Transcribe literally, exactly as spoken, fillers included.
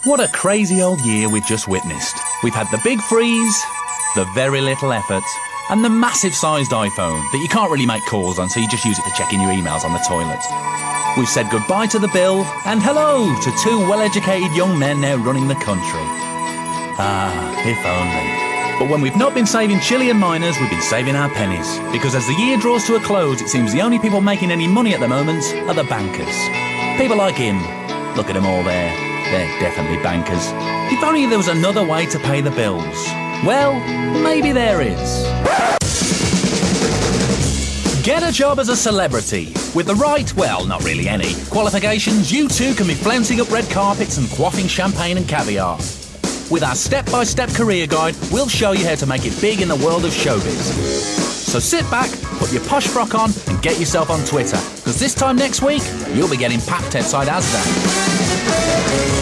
What a crazy old year we've just witnessed. We've had the big freeze, the very little effort, and the massive-sized iPhone that you can't really make calls on, so you just use it for checking your emails on the toilet. We've said goodbye to the bill, and hello to two well-educated young men now running the country. Ah, if only. But when we've not been saving Chilean miners, we've been saving our pennies. Because as the year draws to a close, it seems the only people making any money at the moment are the bankers. People like him. Look at them all there. They're definitely bankers. If only there was another way to pay the bills. Well, maybe there is. Get a job as a celebrity. With the right, well, not really any, qualifications, you too can be flouncing up red carpets and quaffing champagne and caviar. With our step-by-step career guide, we'll show you how to make it big in the world of showbiz. So sit back, put your posh frock on and get yourself on Twitter, because this time next week, you'll be getting papped outside Asda.